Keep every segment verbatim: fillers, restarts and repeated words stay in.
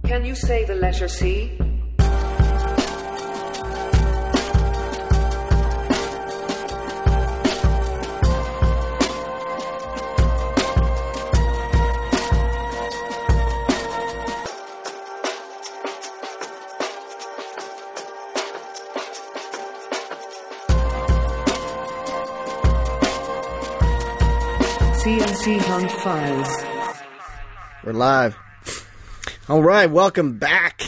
Can you say the letter C? C and C Hunt Files. We're live. All right, welcome back.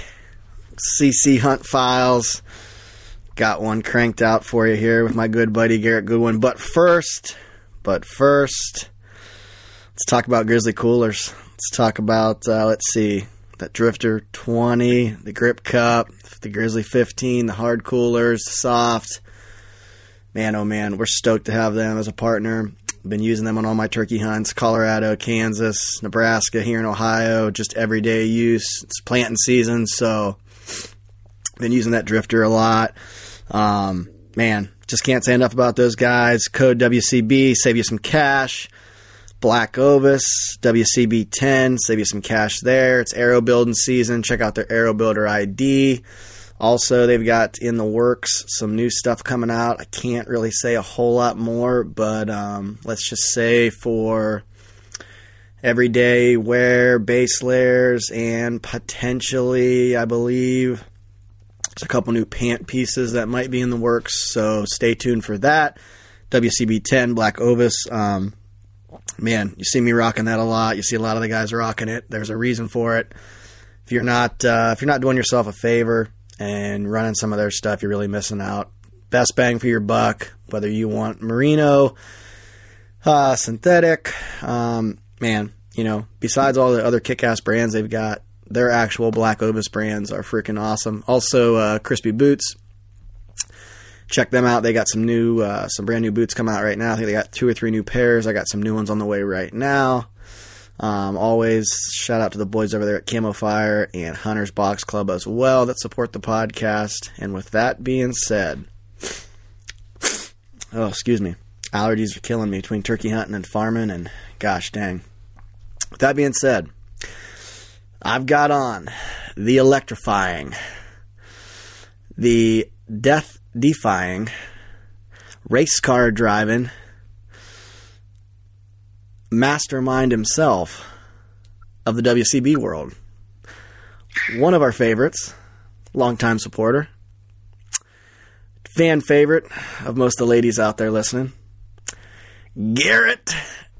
C C Hunt Files. Got one cranked out for you here with my good buddy Garrett Goodwin. But first, but first, let's talk about Grizzly Coolers. Let's talk about, uh, let's see, that Drifter twenty, the Grip Cup, the Grizzly fifteen, the hard coolers, the soft. Man, oh man, we're stoked to have them as a partner. Been using them on all my turkey hunts, Colorado, Kansas, Nebraska, here in Ohio, just everyday use. It's planting season, so been using that Drifter a lot. Um, man, just can't say enough about those guys. Code W C B, save you some cash. Black Ovis, W C B ten, save you some cash there. It's arrow building season. Check out their Arrow Builder I D. Also, they've got in the works some new stuff coming out. I can't really say a whole lot more, but um, let's just say for everyday wear, base layers, and potentially, I believe, there's a couple new pant pieces that might be in the works, so stay tuned for that. W C B ten, Black Ovis. Um, man, you see me rocking that a lot. You see a lot of the guys rocking it. There's a reason for it. If you're not, uh, if you're not doing yourself a favor and running some of their stuff, you're really missing out. Best bang for your buck, whether you want merino, uh, synthetic. Um, man, you know, besides all the other kick-ass brands they've got, their actual Black Ovis brands are freaking awesome. Also, uh, Crispy Boots. Check them out. They got some new, uh, some brand new boots coming out right now. I think they got two or three new pairs. I got some new ones on the way right now. Um, always shout out to the boys over there at Camo Fire and Hunter's Box Club as well that support the podcast. And with that being said, oh, excuse me, allergies are killing me between turkey hunting and farming, and gosh dang. With that being said, I've got on the electrifying, the death-defying, race car driving, mastermind himself of the W C B world. One of our favorites, longtime supporter, fan favorite of most of the ladies out there listening, Garrett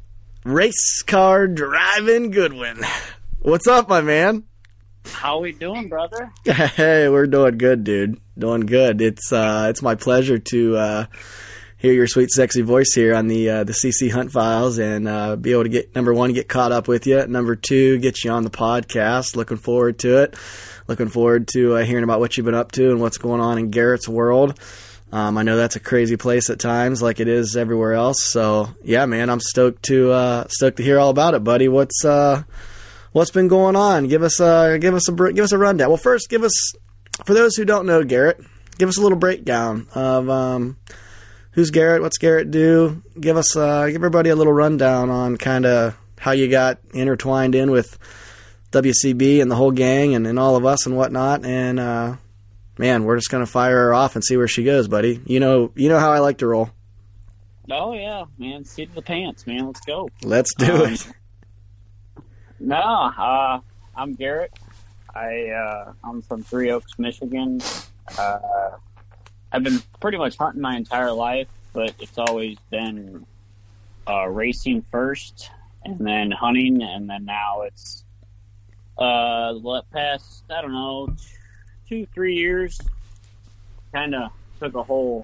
Race Car Driving Goodwin. What's up, my man? How we doing, brother? Hey, we're doing good, dude. Doing good. It's uh, it's my pleasure to uh, hear your sweet, sexy voice here on the uh, the C C Hunt Files, and uh, be able to get, number one, get caught up with you. Number two, get you on the podcast. Looking forward to it. Looking forward to uh, hearing about what you've been up to and what's going on in Garrett's world. Um, I know that's a crazy place at times, like it is everywhere else. So yeah, man, I'm stoked to uh, stoked to hear all about it, buddy. What's uh, what's been going on? Give us a give us a give us a rundown. Well, first, give us, for those who don't know Garrett, give us a little breakdown of um. Who's Garrett? What's Garrett do? Give us, uh, give everybody a little rundown on kind of how you got intertwined in with W C B and the whole gang and, and all of us and whatnot. And uh, man, we're just gonna fire her off and see where she goes, buddy. You know, you know how I like to roll. Oh yeah, man, seat of the pants, man. Let's go. Let's do um, it. No, uh, I'm Garrett. I uh, I'm from Three Oaks, Michigan. Uh, I've been pretty much hunting my entire life, but it's always been uh, racing first, and then hunting, and then now it's uh, the past, I don't know, two, three years, kind of took a whole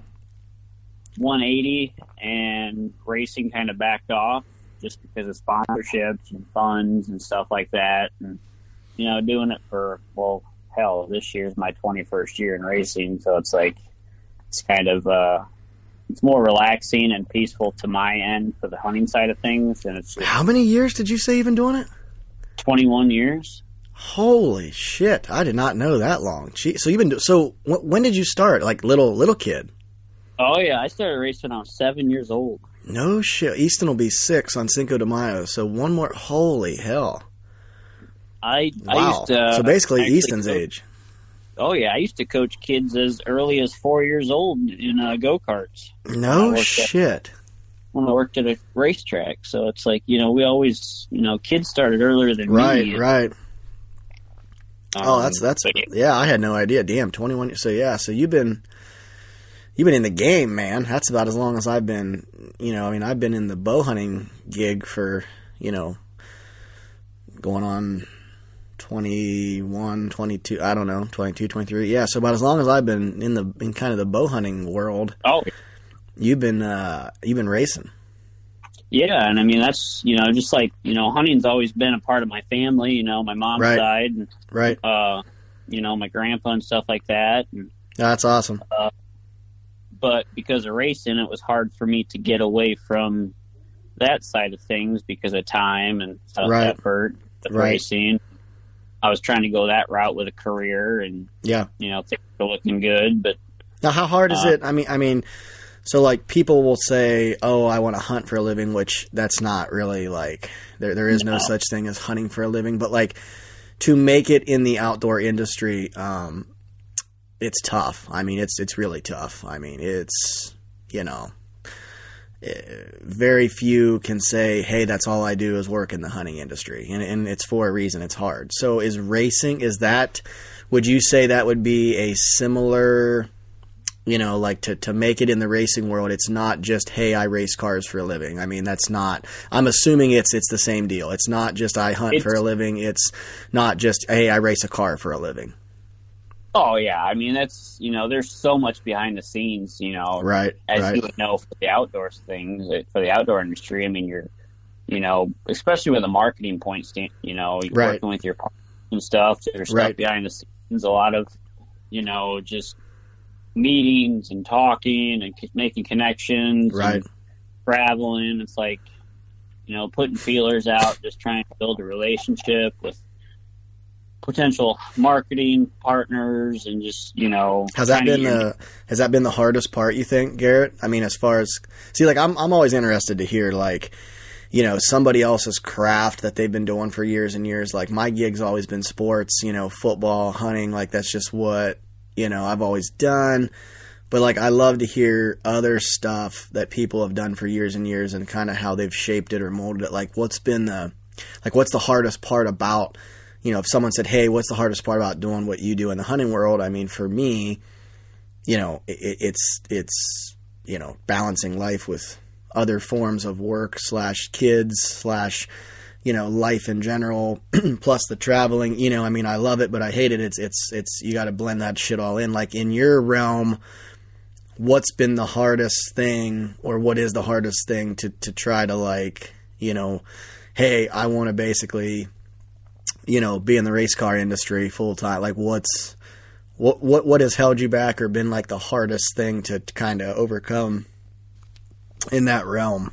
one eighty, and racing kind of backed off just because of sponsorships and funds and stuff like that, and, you know, doing it for, well, hell, this year's my twenty-first year in racing, so it's like, it's kind of, uh, it's more relaxing and peaceful to my end for the hunting side of things. And it's just How many years did you say you've been doing it? twenty-one years. Holy shit! I did not know that long. Gee, so you've been do- so wh- when did you start? Like little little kid? Oh yeah, I started racing when I was seven years old. No shit. Easton will be six on Cinco de Mayo. So one more. Holy hell! I, Wow. I used to, so basically actually Easton's coach- age. Oh yeah, I used to coach kids as early as four years old in uh, go-karts. No worked at- shit. When I worked at a racetrack. So it's like, you know, we always, you know, kids started earlier than Right, me. right. Um, Oh, that's that's but yeah. I had no idea. Damn, twenty-one. So yeah, so you've been you've been in the game, man. That's about as long as I've been. You know, I mean, I've been in the bow hunting gig for you know going on twenty-one, twenty-two. I don't know, twenty-two, twenty-three. Yeah, so about as long as I've been in the in kind of the bow hunting world, Oh, you've been uh, you've been racing. yeah, and I mean that's, you know, just like, you know, hunting's always been a part of my family. You know, my mom's Right. side, and Right. uh, you know, my grandpa and stuff like that. And, That's awesome. but because of racing, it was hard for me to get away from that side of things because of time and uh, Right. effort of Right. racing. I was trying to go that route with a career, and Yeah. you know, things were looking good, but Now, how hard is Uh, it? I mean, I mean, so like people will say, "Oh, I want to hunt for a living," which that's not really like there. There is no No. such thing as hunting for a living. But like to make it in the outdoor industry, um, it's tough. I mean, it's it's really tough. I mean, it's you know, eh, very few can say, "Hey, that's all I do is work in the hunting industry," and and it's for a reason. It's hard. So, is racing? Is that? Would you say that would be a similar? You know, like to, to make it in the racing world, it's not just, hey, I race cars for a living. I mean, that's not, I'm assuming it's, it's the same deal. It's not just I hunt It's- for a living. It's not just, hey, I race a car for a living. oh yeah, I mean that's, you know, there's so much behind the scenes, you know, Right. as right. you would know for the outdoors things, uh, for the outdoor industry. I mean, you're, you know, especially with a marketing point, stand, you know, you're Right. working with your partners and stuff. There's stuff Right. behind the scenes, a lot of, you know, just meetings and talking and c- making connections, Right. and traveling. It's like, you know, putting feelers out, just trying to build a relationship with potential marketing partners, and just, you know, Has that trying to been get your- the has that been the hardest part, you think, Garrett? I mean, as far as see, like I'm I'm always interested to hear like, you know, somebody else's craft that they've been doing for years and years. Like my gig's always been sports, you know, football, hunting, like that's just what, you know, I've always done. But like I love to hear other stuff that people have done for years and years and kind of how they've shaped it or molded it. Like what's been the like what's the hardest part about, you know, if someone said, "Hey, what's the hardest part about doing what you do in the hunting world?" I mean, for me, you know, it, it's it's you know, balancing life with other forms of work slash kids slash, you know, life in general, plus the traveling. You know, I mean, I love it, but I hate it. It's it's it's you got to blend that shit all in. Like in your realm, what's been the hardest thing, or what is the hardest thing to to try to like, you know, hey, I want to basically, you know, be in the race car industry full time. Like what's what what what has held you back or been like the hardest thing to, to kind of overcome in that realm?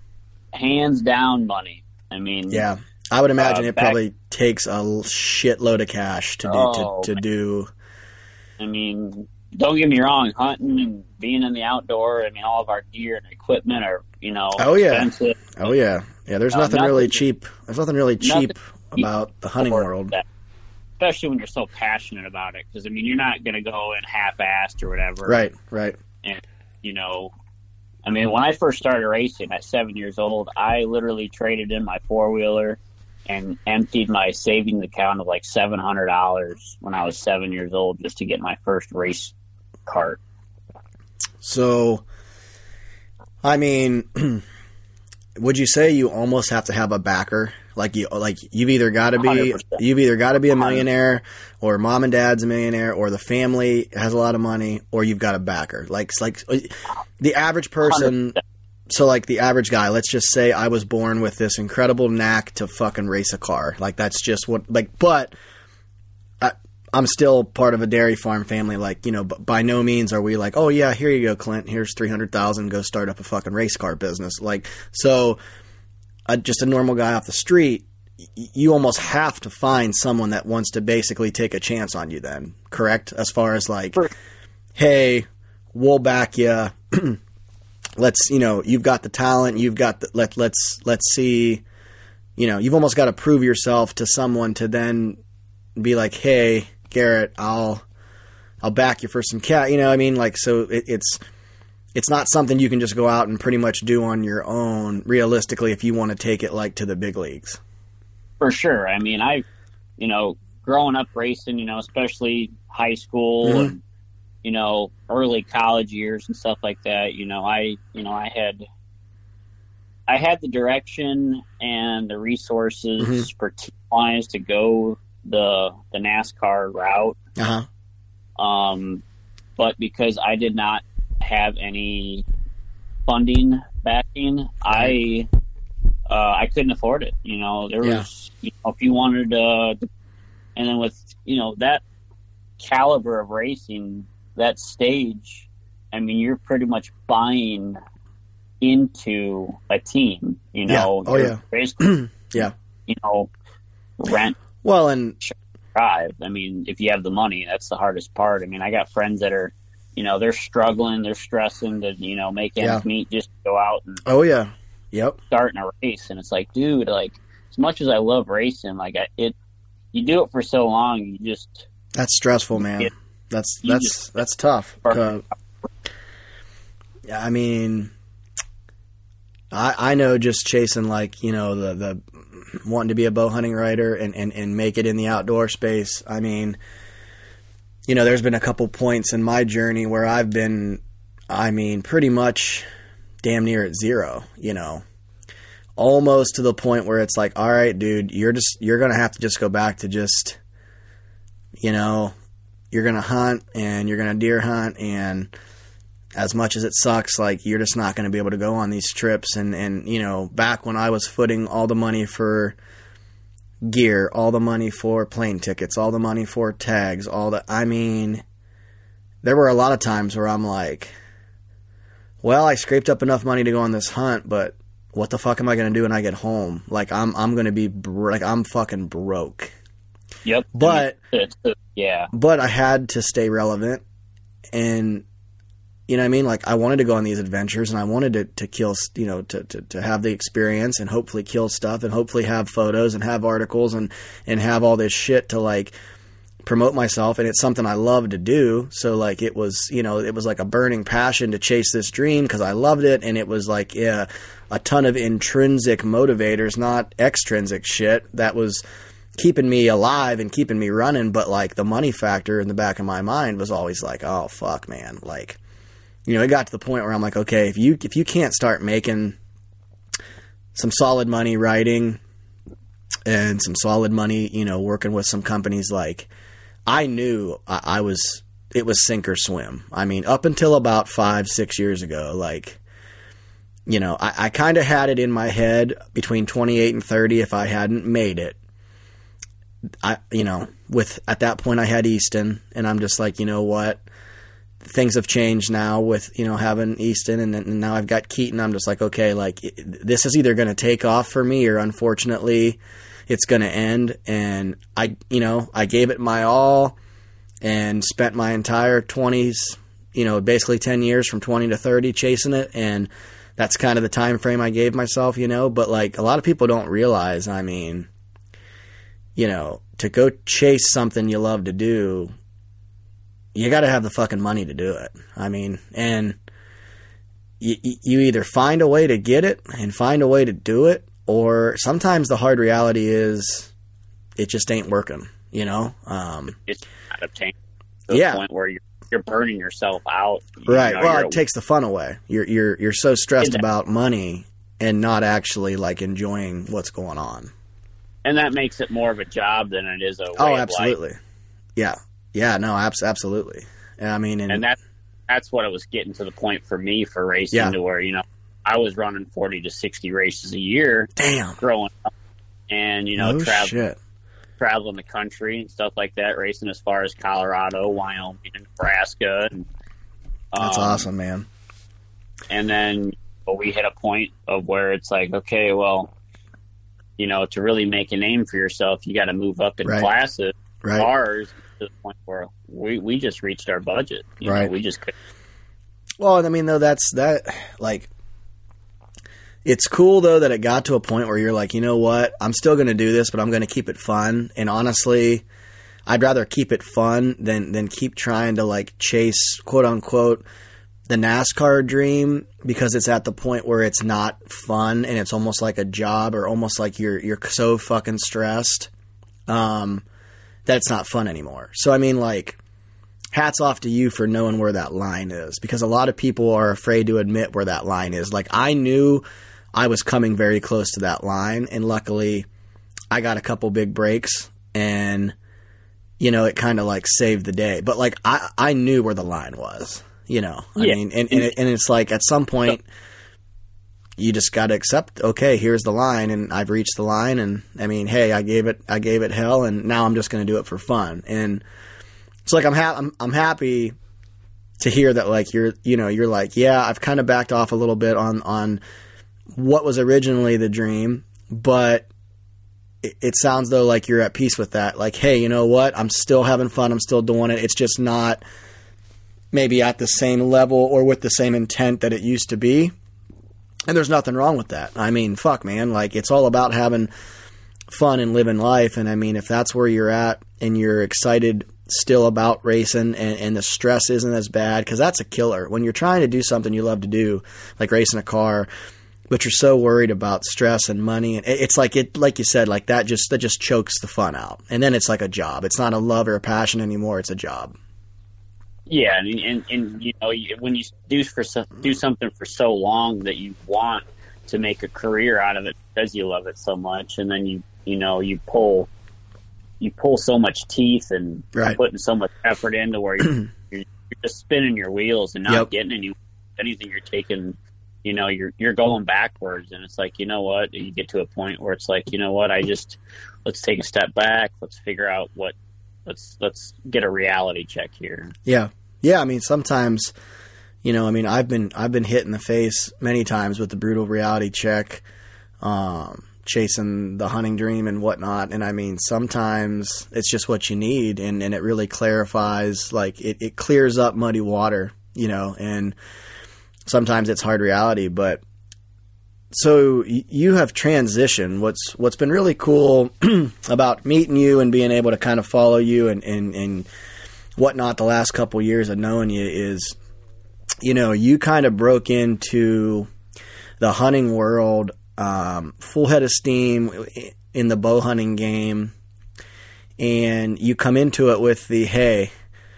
hands down money. I mean, Yeah, I would imagine Uh, it back- probably takes a l- shitload of cash to do Oh, to, to do. I mean, don't get me wrong, hunting and being in the outdoor, I mean, all of our gear and equipment are, you know, Oh, yeah. expensive. Oh yeah, yeah. There's Uh, nothing really nothing- cheap. There's nothing really nothing cheap about the hunting for world. that, especially when you're so passionate about it. Because, I mean, you're not going to go in half-assed or whatever. Right, right. And, you know, I mean, when I first started racing at seven years old, I literally traded in my four-wheeler and emptied my savings account of like seven hundred dollars when I was seven years old just to get my first race cart. So, I mean, would you say you almost have to have a backer? Like you, like you've either got to be, one hundred percent. you've either got to be a millionaire, or mom and dad's a millionaire, or the family has a lot of money, or you've got a backer. Like, it's like the average person. one hundred percent. So, like the average guy, let's just say I was born with this incredible knack to fucking race a car. Like that's just what, like, but I, I'm still part of a dairy farm family. Like, you know, but by no means are we like, oh yeah, here you go, Clint. Here's three hundred thousand. Go start up a fucking race car business. Like, so, uh, just a normal guy off the street, y- you almost have to find someone that wants to basically take a chance on you. Then, correct? As far as like, For- hey, we'll back you. Let's, you know, you've got the talent, you've got the, let, let's, let's see, you know, you've almost got to prove yourself to someone to then be like, hey, Garrett, I'll I'll back you for some cat. You know what I mean? Like, so it, it's it's not something you can just go out and pretty much do on your own, realistically, if you want to take it, like, to the big leagues. For sure. I mean, I, you know, growing up racing, you know, especially high school mm-hmm. and, you know, early college years and stuff like that, you know, I, you know, I had, I had the direction and the resources mm-hmm. for team-wise to go the, the NASCAR route. Uh-huh. Um, but because I did not have any funding backing, I, uh, I couldn't afford it. You know, there yeah. was, you know, if you wanted, uh, and then with, you know, that caliber of racing, that stage, I mean, you're pretty much buying into a team, you know. Yeah. Oh, yeah. Basically, yeah. You know, rent. Well, and drive. I mean, if you have the money, that's the hardest part. I mean, I got friends that are, you know, they're struggling, they're stressing to, you know, make ends yeah. meet just to go out and oh yeah, yep, start in a race. And it's like, dude, like, as much as I love racing, like, I, it, you do it for so long, you just that's stressful, man. It, that's that's just, that's tough. Uh, I mean, I I know just chasing, like, you know, the the wanting to be a bow hunting writer and, and, and make it in the outdoor space. I mean, you know, there's been a couple points in my journey where I've been, I mean, pretty much damn near at zero, you know, almost to the point where it's like, all right, dude, you're just, you're going to have to just go back to just, you know, you're going to hunt and you're going to deer hunt, and as much as it sucks, like, you're just not going to be able to go on these trips. And, and, you know, back when I was footing all the money for gear, all the money for plane tickets, all the money for tags, all the, I mean, there were a lot of times where I'm like, well, I scraped up enough money to go on this hunt, but what the fuck am I going to do when I get home? Like, I'm, I'm going to be, bro- like, I'm fucking broke. Yep. But, it's, it's, yeah. But I had to stay relevant, and, you know what I mean? Like, I wanted to go on these adventures, and I wanted to, to kill, you know, to, to, to have the experience and hopefully kill stuff and hopefully have photos and have articles and, and have all this shit to, like, promote myself. And it's something I love to do. So, like, it was, you know, it was like a burning passion to chase this dream because I loved it. And it was like, yeah, a ton of intrinsic motivators, not extrinsic shit that was keeping me alive and keeping me running. But, like, the money factor in the back of my mind was always like, oh, fuck, man. Like, you know, it got to the point where I'm like, okay, if you if you can't start making some solid money writing and some solid money, you know, working with some companies, like, I knew I, I was, it was sink or swim. I mean, up until about five, six years ago, like, you know, I, I kind of had it in my head between twenty-eight and thirty if I hadn't made it. I, you know, with, at that point I had Easton, and I'm just like, you know what? Things have changed now with, you know, having Easton, and, and now I've got Keaton. I'm just like, okay, like, this is either going to take off for me or unfortunately it's going to end. And I, you know, I gave it my all and spent my entire twenties, you know, basically ten years from twenty to thirty chasing it. And that's kind of the time frame I gave myself, you know, but, like, a lot of people don't realize, I mean, you know, to go chase something you love to do, you got to have the fucking money to do it. I mean, and you, you either find a way to get it and find a way to do it, or sometimes the hard reality is it just ain't working, you know? Um, it's not obtained to the yeah. point where you're, you're burning yourself out. You right. know, well, it a, takes the fun away. You're, you're, you're so stressed that, about money and not actually, like, enjoying what's going on. And that makes it more of a job than it is a way oh, of absolutely. life. Yeah. Yeah, no, abs- absolutely. I mean, and, and that that's what it was getting to the point for me for racing, yeah. to where, you know, I was running forty to sixty races a year. Damn. Growing up, and, you know, no travel, shit. traveling the country and stuff like that, racing as far as Colorado, Wyoming, and Nebraska. And, um, that's awesome, man. And then well, we hit a point of where it's like, okay, well, you know, to really make a name for yourself, you got to move up in right. classes. Right. Ours to the point where we, we just reached our budget. You right. know, we just couldn't. Well, I mean, though, that's that, like, It's cool, though, that it got to a point where you're like, you know what? I'm still going to do this, but I'm going to keep it fun. And honestly, I'd rather keep it fun than, than keep trying to, like, chase, quote-unquote, the NASCAR dream, because it's at the point where it's not fun and it's almost like a job, or almost like you're you're so fucking stressed um, that it's not fun anymore. So, I mean, like, hats off to you for knowing where that line is, because a lot of people are afraid to admit where that line is. Like, I knew I was coming very close to that line, and luckily I got a couple big breaks, and, you know, it kind of like saved the day. But, like, I, I knew where the line was, you know. I yeah. mean, and, and, it, and it's like at some point you just got to accept, okay, here's the line, and I've reached the line, and, I mean, hey, I gave it I gave it hell, and now I'm just going to do it for fun. And it's like I'm, ha- I'm I'm happy to hear that, like, you're, you know, you're like, yeah, I've kind of backed off a little bit on, on what was originally the dream, but it, it sounds though like you're at peace with that. Like, hey, you know what? I'm still having fun. I'm still doing it. It's just not maybe at the same level or with the same intent that it used to be. And there's nothing wrong with that. I mean, fuck, man. Like, it's all about having fun and living life. And I mean, if that's where you're at and you're excited still about racing, and, and the stress isn't as bad, because that's a killer. When you're trying to do something you love to do, like racing a car, but you're so worried about stress and money, and it's like it, like you said, like that just that just chokes the fun out, and then it's like a job. It's not a love or a passion anymore. It's a job. Yeah, and and, and you know, when you do for so, do something for so long that you want to make a career out of it because you love it so much, and then you you know you pull. You pull so much teeth and right. putting so much effort into where you're, you're, you're just spinning your wheels and not yep. getting any anything. You're taking, you know, you're you're going backwards, and it's like, you know what? You get to a point where it's like, you know what? I just let's take a step back. Let's figure out what. Let's let's get a reality check here. Yeah, yeah. I mean, sometimes, you know, I mean, I've been I've been hit in the face many times with the brutal reality check. Um, chasing the hunting dream and whatnot. And I mean, sometimes it's just what you need, and, and it really clarifies, like it, it clears up muddy water, you know, and sometimes it's hard reality. But so you have transitioned. What's, what's been really cool about meeting you and being able to kind of follow you and, and, and whatnot the last couple years of knowing you is, you know, you kind of broke into the hunting world Um, full head of steam in the bow hunting game, and you come into it with the, hey,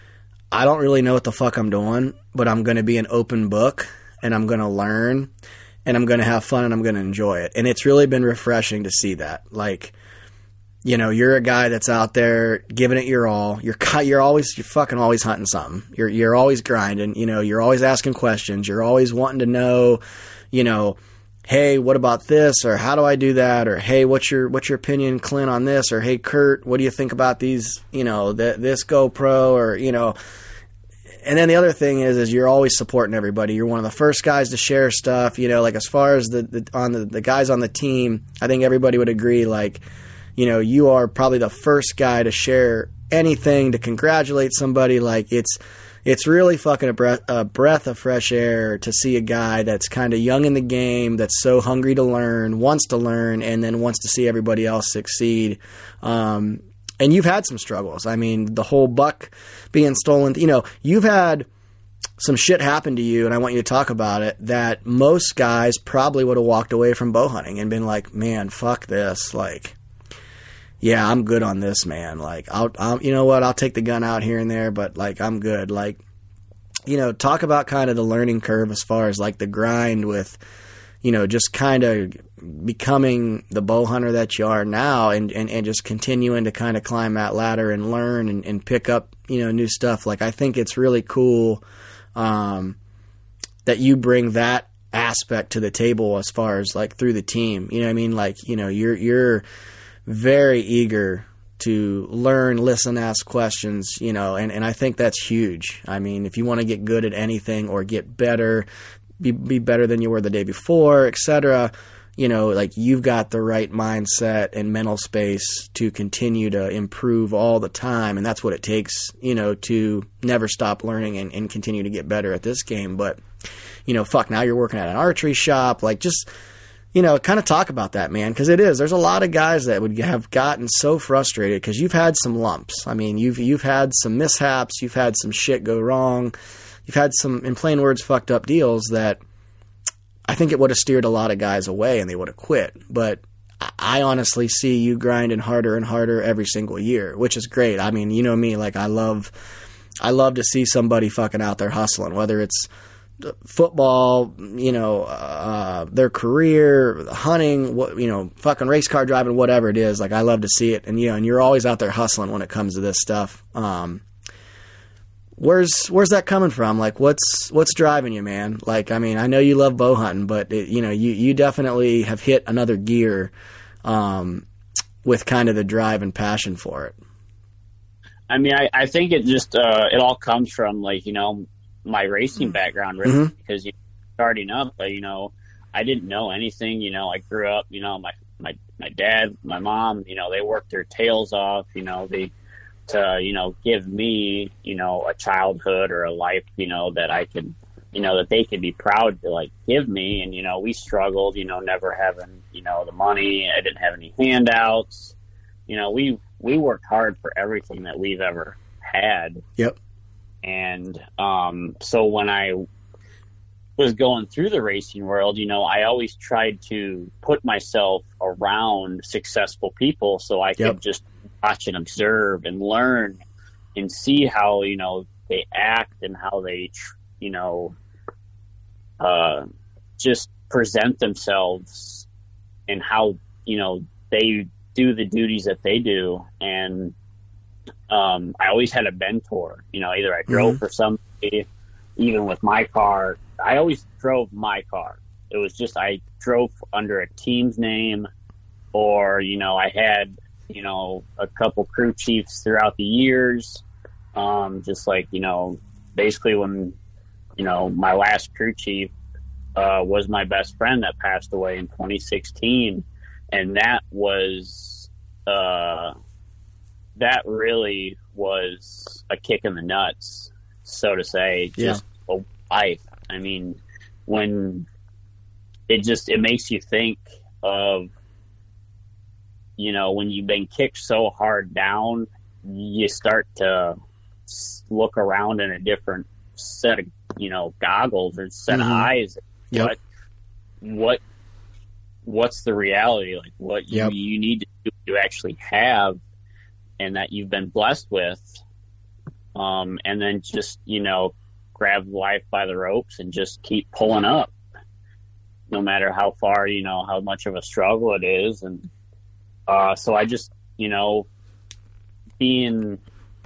I don't really know what the fuck I'm doing, but I'm going to be an open book, and I'm going to learn, and I'm going to have fun, and I'm going to enjoy it. And it's really been refreshing to see that. Like, you know, you're a guy that's out there giving it your all. You're you're always you're fucking always hunting something. You're you're always grinding. You know, you're always asking questions. You're always wanting to know, you know, hey, what about this? Or how do I do that? Or, hey, what's your, what's your opinion, Clint, on this? Or, hey, Kurt, what do you think about these, you know, the, this GoPro, or, you know, and then the other thing is, is you're always supporting everybody. You're one of the first guys to share stuff, you know, like as far as the, the on the, the guys on the team, I think everybody would agree, like, you know, you are probably the first guy to share anything, to congratulate somebody. Like, it's, It's really fucking a breath, a breath of fresh air to see a guy that's kind of young in the game, that's so hungry to learn, wants to learn, and then wants to see everybody else succeed. Um, and you've had some struggles. I mean, the whole buck being stolen, you know, you've had some shit happen to you, and I want you to talk about it, that most guys probably would have walked away from bow hunting and been like, man, fuck this. Like, yeah, I'm good on this, man. Like, I'll, I'll, you know what? I'll take the gun out here and there, but like, I'm good. Like, you know, talk about kind of the learning curve as far as like the grind with, you know, just kind of becoming the bow hunter that you are now, and, and, and just continuing to kind of climb that ladder and learn and, and pick up, you know, new stuff. Like, I think it's really cool, um, that you bring that aspect to the table as far as like through the team. You know what I mean? Like, you know, you're, you're, very eager to learn, listen, ask questions, you know, and, and I think that's huge. I mean, if you want to get good at anything or get better, be, be better than you were the day before, et cetera, you know, like you've got the right mindset and mental space to continue to improve all the time. And that's what it takes, you know, to never stop learning and, and continue to get better at this game. But, you know, fuck, now you're working at an archery shop. Like, just you know, kind of talk about that, man, because it is. There's a lot of guys that would have gotten so frustrated because you've had some lumps. I mean, you've you've had some mishaps, you've had some shit go wrong, you've had some, in plain words, fucked up deals that I think it would have steered a lot of guys away and they would have quit. But I honestly see you grinding harder and harder every single year, which is great. I mean, you know me, like I love, I love to see somebody fucking out there hustling, whether it's football, you know, uh, their career, hunting, what, you know, fucking race car driving, whatever it is. Like, I love to see it. And, you know, and you're always out there hustling when it comes to this stuff. Um, where's, where's that coming from? Like, what's, what's driving you, man? Like, I mean, I know you love bow hunting, but it, you know, you, you definitely have hit another gear, um, with kind of the drive and passion for it. I mean, I, I think it just, uh, it all comes from, like, you know, my racing background, really, mm-hmm. because you know, starting up, you know, I didn't know anything. You know, I grew up, you know, my, my, my dad, my mom, you know, they worked their tails off, you know, they, to, you know, give me, you know, a childhood or a life, you know, that I could, you know, that they could be proud to, like, give me. And, you know, we struggled, you know, never having, you know, the money. I didn't have any handouts. You know, we, we worked hard for everything that we've ever had. Yep. And um, so when I was going through the racing world, you know, I always tried to put myself around successful people so I could yep. just watch and observe and learn and see how, you know, they act and how they, you know, uh, just present themselves and how, you know, they do the duties that they do. And Um, I always had a mentor, you know, either I drove mm-hmm. for somebody, even with my car. I always drove my car. It was just, I drove under a team's name, or, you know, I had, you know, a couple crew chiefs throughout the years. Um, just like, you know, basically when, you know, my last crew chief, uh, was my best friend that passed away in twenty sixteen. And that was, uh, that really was a kick in the nuts, so to say, just yeah. a life. I mean, when it just, it makes you think of, you know, when you've been kicked so hard down, you start to look around in a different set of, you know, goggles or set mm-hmm. of eyes. Yep. What, what, what's the reality? Like what you, yep. you need to do to actually have, and that you've been blessed with, um, and then just, you know, grab life by the ropes and just keep pulling up, no matter how far, you know, how much of a struggle it is. And uh, so I just, you know, being,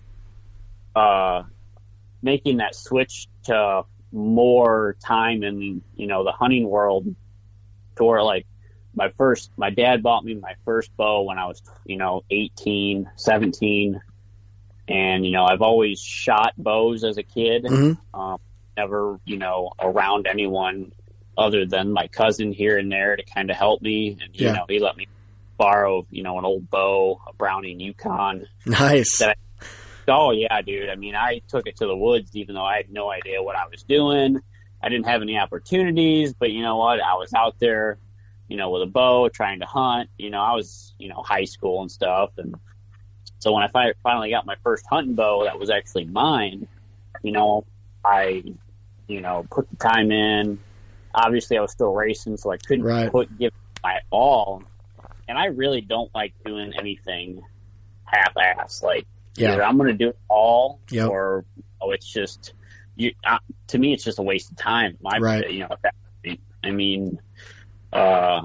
uh, making that switch to more time in, you know, the hunting world, to where, like, my first, my dad bought me my first bow when I was, you know, eighteen, seventeen. And, you know, I've always shot bows as a kid. Mm-hmm. Um, never, you know, around anyone other than my cousin here and there to kind of help me. And, you yeah. know, he let me borrow, you know, an old bow, a Browning Yukon. Nice. That I, oh, yeah, dude. I mean, I took it to the woods, even though I had no idea what I was doing. I didn't have any opportunities, but you know what? I was out there, you know, with a bow, trying to hunt. You know, I was, you know, high school and stuff. And so when I fi- finally got my first hunting bow that was actually mine, you know, I, you know, put the time in. Obviously, I was still racing, so I couldn't right. put give my all. And I really don't like doing anything half-assed. Like, yeah. either I'm going to do it all, yep. or oh, it's just, you. Uh, to me, it's just a waste of time. My, right. you know, at that point. I mean. Uh,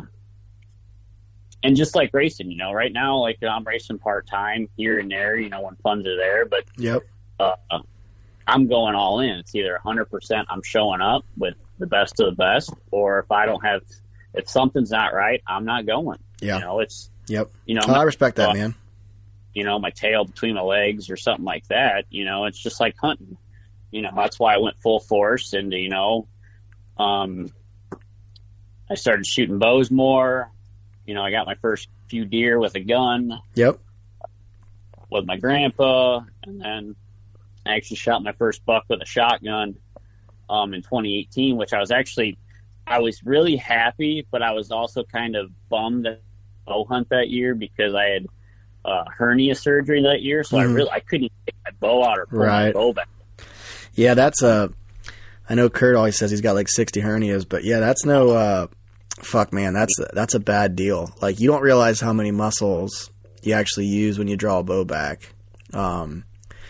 and just like racing, you know, right now, like I'm racing part time here and there, you know, when funds are there, but yep. uh, I'm going all in. It's either one hundred percent I'm showing up with the best of the best, or if I don't have, if something's not right, I'm not going. Yeah. You know, it's, yep. you know, oh, I respect that, uh, man. You know, my tail between my legs or something like that, you know, it's just like hunting. You know, that's why I went full force into, you know, um, I started shooting bows more. You know, I got my first few deer with a gun. Yep. With my grandpa, and then I actually shot my first buck with a shotgun um, in twenty eighteen, which I was actually, I was really happy, but I was also kind of bummed at bow hunt that year because I had uh, hernia surgery that year, so mm. I really I couldn't take my bow out or pull right. my bow back. Yeah, that's a. I know Kurt always says he's got like sixty hernias, but yeah, that's no. Uh, fuck, man, that's that's a bad deal. Like, you don't realize how many muscles you actually use when you draw a bow back. Um,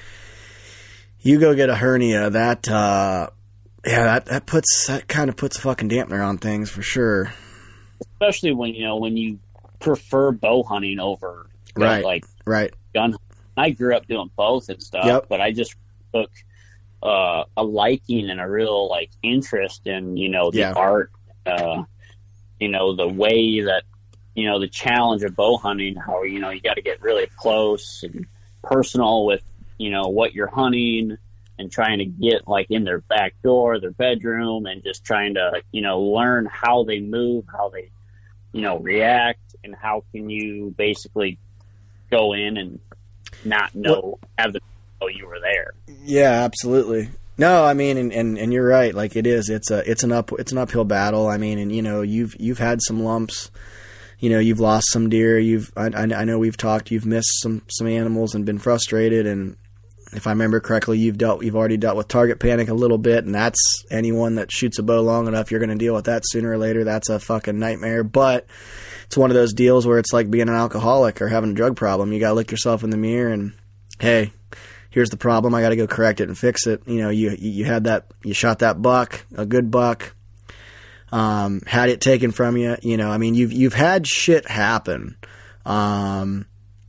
you go get a hernia, that. Uh, Yeah, that that puts that kind of puts a fucking dampener on things for sure. Especially when you know when you prefer bow hunting over gun, right, like right gun. I grew up doing both and stuff, yep. but I just took uh, a liking and a real like interest in you know the yeah. art, uh, you know the way that you know the challenge of bow hunting. How you know you got to get really close and personal with you know what you're hunting. And trying to get like in their back door, their bedroom, and just trying to, you know, learn how they move, how they, you know, react, and how can you basically go in and not know, well, have the know you were there. Yeah, absolutely. No, I mean, and, and, and you're right. Like it is, it's a, it's an up, it's an uphill battle. I mean, and you know, you've, you've had some lumps, you know, you've lost some deer. You've, I, I know we've talked, you've missed some, some animals and been frustrated. And if I remember correctly, you've dealt, you've already dealt with target panic a little bit. And that's anyone that shoots a bow long enough, you're going to deal with that sooner or later. That's a fucking nightmare. But it's one of those deals where it's like being an alcoholic or having a drug problem. You got to look yourself in the mirror and, hey, here's the problem. I got to go correct it and fix it. You know, you you had that, you shot that buck, a good buck, um, had it taken from you. You know, I mean, you've you've had shit happen, um,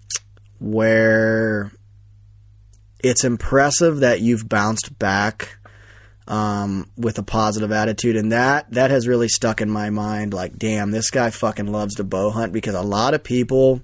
where it's impressive that you've bounced back, um, with a positive attitude, and that that has really stuck in my mind. Like, damn, this guy fucking loves to bow hunt, because a lot of people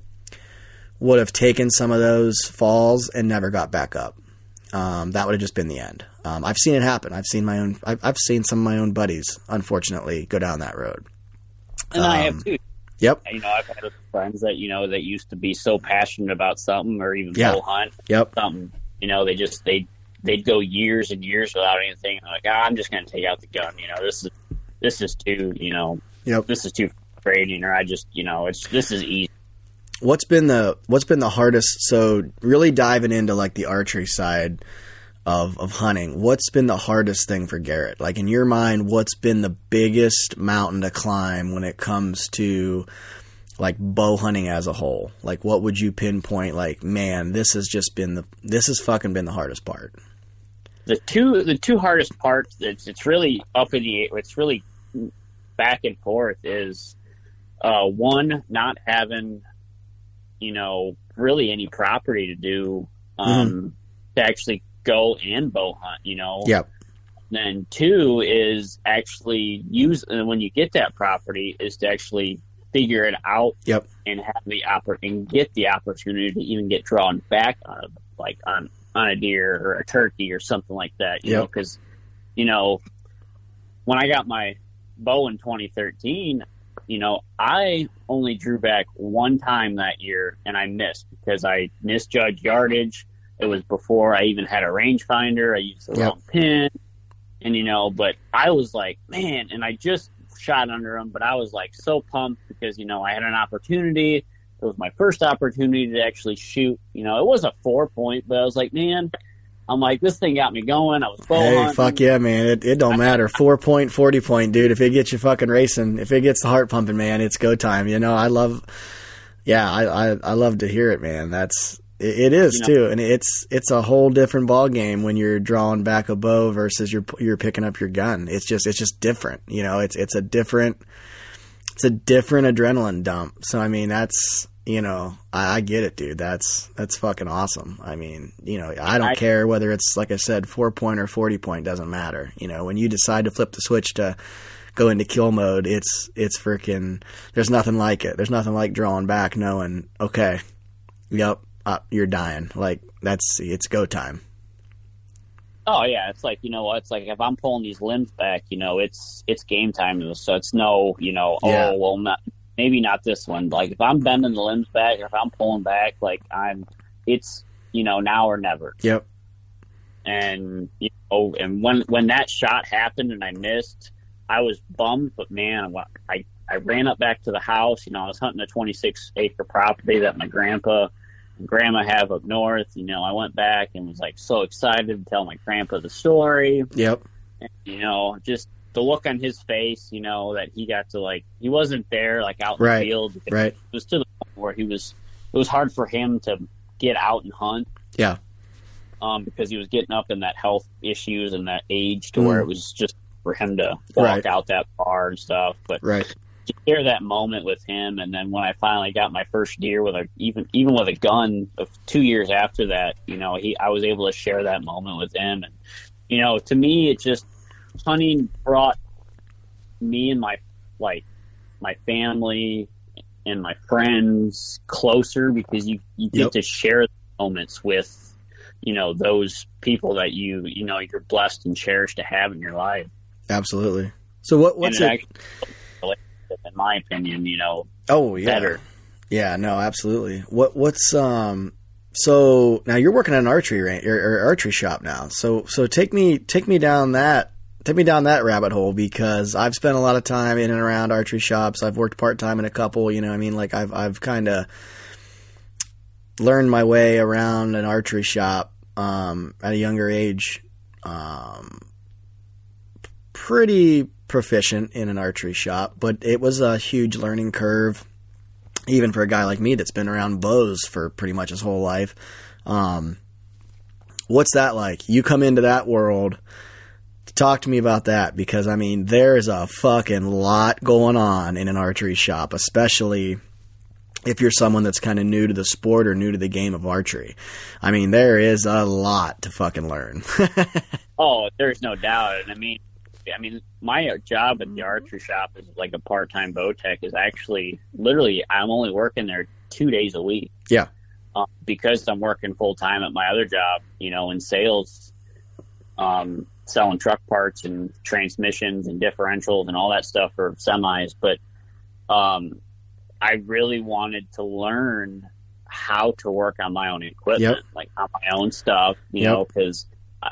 would have taken some of those falls and never got back up. Um, that would have just been the end. Um, I've seen it happen. I've seen my own. I've, I've seen some of my own buddies, unfortunately, go down that road. And um, I have too. Yep. You know, I've had friends that you know that used to be so passionate about something, or even yeah. bow hunt. Yep. Something. You know, they just they they'd go years and years without anything. And they're like, ah, I'm just going to take out the gun. You know, this is this is too. You know, yep. this is too frustrating, or I just you know, it's this is easy. What's been the what's been the hardest? So really diving into like the archery side of of hunting, what's been the hardest thing for Garrett? Like in your mind, what's been the biggest mountain to climb when it comes to like bow hunting as a whole? Like what would you pinpoint? Like, man, this has just been the this has fucking been the hardest part. The two the two hardest parts. It's it's really up in the it's really back and forth. Is uh, one, not having you know, really any property to do, um, mm-hmm. to actually go and bow hunt, you know? Yep. Then two is actually use, uh, when you get that property, is to actually figure it out. Yep. And have the oppor- and get the opportunity to even get drawn back on a, like on, on a deer or a turkey or something like that, you yep. know, cause, you know, when I got my bow in twenty thirteen, you know, I only drew back one time that year, and I missed because I misjudged yardage. It was before I even had a rangefinder. I used the yep. wrong pin, and you know, but I was like, man, and I just shot under them, but I was like so pumped because you know I had an opportunity. It was my first opportunity to actually shoot. You know, it was a four point, but I was like, man. I'm like, this thing got me going. I was bow Hey, hunting. fuck yeah, man. It it don't matter. Four point, forty point, dude. If it gets you fucking racing, if it gets the heart pumping, man, it's go time. You know, I love, yeah, I, I, I love to hear it, man. That's, it, it is you know, too. And it's, it's a whole different ball game when you're drawing back a bow versus you're, you're picking up your gun. It's just, it's just different. You know, it's, it's a different, it's a different adrenaline dump. So, I mean, that's, you know, I, I get it, dude. That's that's fucking awesome. I mean, you know, I don't I, care whether it's, like I said, four point or forty point, doesn't matter. You know, when you decide to flip the switch to go into kill mode, it's it's freaking, there's nothing like it. There's nothing like drawing back knowing, okay, yep, uh, you're dying. Like, that's, it's go time. Oh, yeah. It's like, you know, it's like if I'm pulling these limbs back, you know, it's it's game time. So it's no, you know, yeah. oh, well, not. Maybe not this one. Like if I'm bending the limbs back or if I'm pulling back, like I'm, it's, you know, now or never. Yep. And, you know, and when, when that shot happened and I missed, I was bummed, but man, I, I ran up back to the house. You know, I was hunting a twenty-six acre property that my grandpa and grandma have up north. You know, I went back and was like so excited to tell my grandpa the story. Yep. And, you know, just the look on his face, you know, that he got to like, he wasn't there like out in right. the field. Right. It was to the point where he was, it was hard for him to get out and hunt. Yeah. Um, because he was getting up in that health issues and that age to mm. where it was just for him to walk right. out that far and stuff. But right. to share that moment with him, and then when I finally got my first deer with a even even with a gun, of two years after that, you know, he I was able to share that moment with him, and you know, to me, it just hunting brought me and my like my family and my friends closer, because you you get yep. to share moments with, you know, those people that you you know you're blessed and cherished to have in your life. Absolutely. So what what's and it? it actually, in my opinion, you know. Oh yeah. Better. Yeah. No. Absolutely. What what's um. So now you're working at an archery range or, or archery shop now. So so take me take me down that take me down that rabbit hole, because I've spent a lot of time in and around archery shops. I've worked part time in a couple. You know, I mean, like I've I've kind of learned my way around an archery shop um, at a younger age. Um, pretty proficient in an archery shop, but it was a huge learning curve, even for a guy like me that's been around bows for pretty much his whole life. Um, what's that like? You come into that world. Talk to me about that, because, I mean, there's a fucking lot going on in an archery shop, especially if you're someone that's kind of new to the sport or new to the game of archery. I mean, there is a lot to fucking learn. Oh, there's no doubt. And I mean, I mean, my job at the archery shop is like a part-time bow tech is actually literally I'm only working there two days a week. Yeah. Um, because I'm working full-time at my other job, you know, in sales, um, selling truck parts and transmissions and differentials and all that stuff for semis. But um, I really wanted to learn how to work on my own equipment, yep. like on my own stuff, you yep. know, because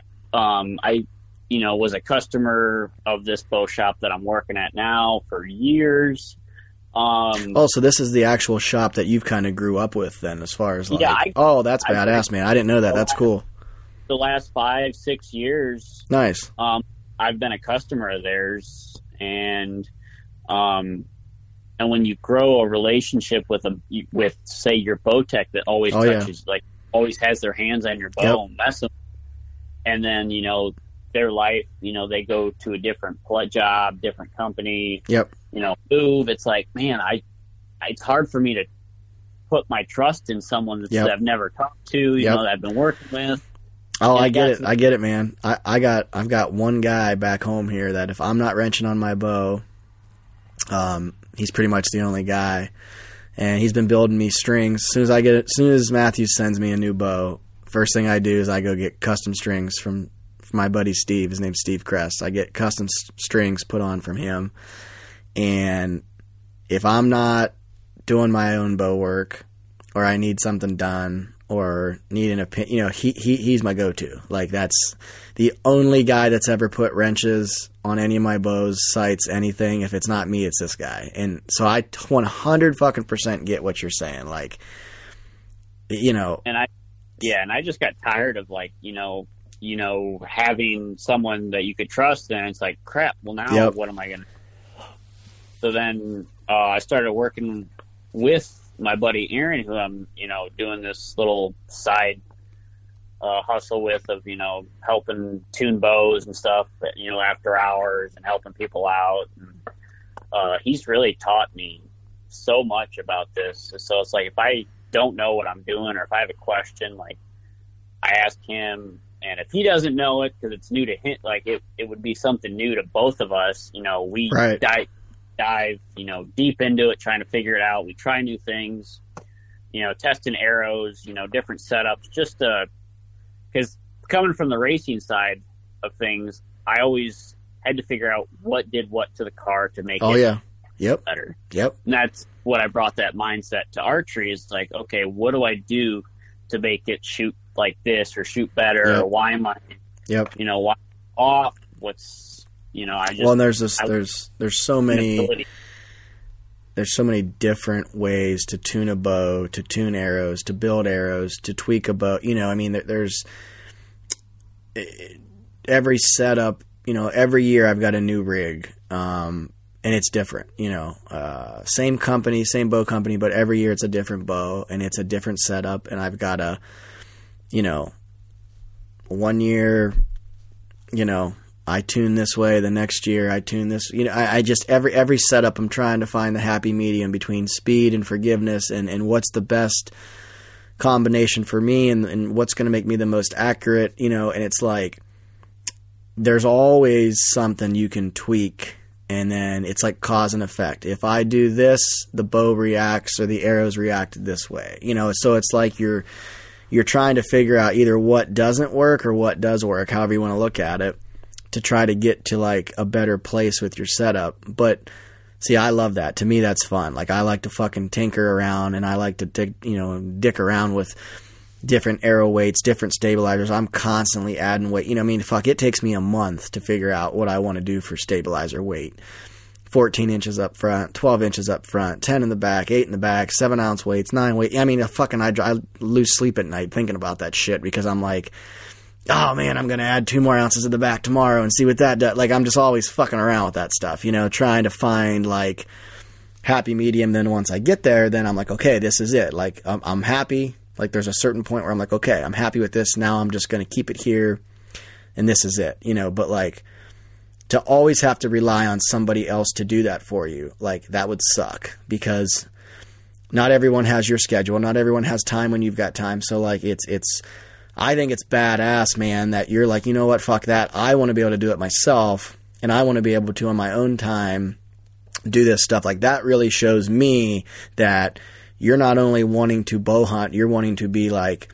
um, I, you know, was a customer of this bow shop that I'm working at now for years. Um, oh, so this is the actual shop that you've kind of grew up with then, as far as like, yeah, I, oh, that's I, badass, man. I didn't know that. That's cool. The last five, six years. Nice. Um, I've been a customer of theirs, and, um, and when you grow a relationship with a, with say your bow tech that always oh, touches, yeah. like always has their hands on your bow yep. and messing, and then, you know, their life, you know, they go to a different job, different company, yep. you know, move. It's like, man, I, it's hard for me to put my trust in someone that yep. I've never talked to, you yep. know, that I've been working with. Oh, and I get it. to- I get it, man. I, I got, I've got one guy back home here that if I'm not wrenching on my bow, um, he's pretty much the only guy, and he's been building me strings. As soon as I get it, as soon as Matthews sends me a new bow, first thing I do is I go get custom strings from, from my buddy Steve. His name's Steve Kress. I get custom s- strings put on from him, and if I'm not doing my own bow work, or I need something done, or need an opinion, you know, he, he he's my go-to. Like, that's the only guy that's ever put wrenches on any of my bows, sights, anything. If it's not me, it's this guy. And so I one hundred fucking percent get what you're saying. Like, you know. And I, yeah, and I just got tired of like, you know, you know, having someone that you could trust, and it's like, crap, well now yep. what am I going to, so then uh, I started working with my buddy Aaron, who I'm, you know, doing this little side uh, hustle with of, you know, helping tune bows and stuff, you know, after hours and helping people out. And, uh, he's really taught me so much about this. So it's like, if I don't know what I'm doing, or if I have a question, like I ask him, and if he doesn't know it, cause it's new to him, like it, it would be something new to both of us. You know, we right. dive, dive, you know, deep into it, trying to figure it out. We try new things, you know, testing arrows, you know, different setups, just uh, because coming from the racing side of things, I always had to figure out what did what to the car to make oh, it yeah. yep. better. Yep. And that's what I brought that mindset to archery, is like, okay, what do I do to make it shoot like this or shoot better? Yep. Or why am I, Yep. you know, why off? What's, You know, I just well, and there's this, I, there's there's so many there's so many different ways to tune a bow, to tune arrows, to build arrows, to tweak a bow. You know, I mean, there's every setup. You know, every year I've got a new rig, um, and it's different. You know, uh, same company, same bow company, but every year it's a different bow and it's a different setup. And I've got a, you know, one year, you know, I tune this way. The next year I tune this. You know, I, I just every every setup I'm trying to find the happy medium between speed and forgiveness, and, and what's the best combination for me, and, and what's going to make me the most accurate. You know, and it's like there's always something you can tweak, and then it's like cause and effect. If I do this, the bow reacts or the arrows react this way. You know, so it's like you're you're trying to figure out either what doesn't work or what does work, however you want to look at it, to try to get to like a better place with your setup. But see, I love that. To me, that's fun. Like, I like to fucking tinker around, and I like to dick, you know, dick around with different arrow weights, different stabilizers. I'm constantly adding weight. You know, I mean, fuck, it takes me a month to figure out what I want to do for stabilizer weight. fourteen inches up front, twelve inches up front, ten in the back, eight in the back, seven ounce weights, nine weight. I mean, I fucking, I, I lose sleep at night thinking about that shit, because I'm like, oh man, I'm going to add two more ounces at the back tomorrow and see what that does. Like, I'm just always fucking around with that stuff, you know, trying to find like happy medium. Then once I get there, then I'm like, okay, this is it. Like, I'm, I'm happy. Like, there's a certain point where I'm like, okay, I'm happy with this. Now I'm just going to keep it here, and this is it, you know. But like, to always have to rely on somebody else to do that for you, like, that would suck, because not everyone has your schedule. Not everyone has time when you've got time. So like, it's, it's, I think it's badass, man, that you're like, you know what, fuck that. I want to be able to do it myself, and I want to be able to, on my own time, do this stuff. Like, that really shows me that you're not only wanting to bow hunt, you're wanting to be like